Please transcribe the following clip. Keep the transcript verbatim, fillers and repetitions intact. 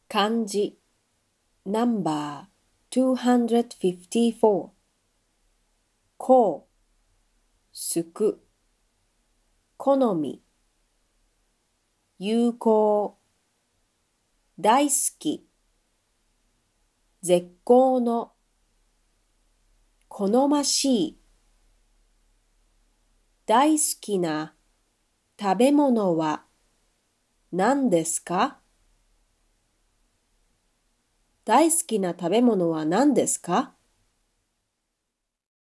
漢字ナンバーにひゃくごじゅうよんこう、すく、好み、有効、大好き、絶好の、好ましい、大好きな食べ物は何ですか？大好きな食べ物は何ですか？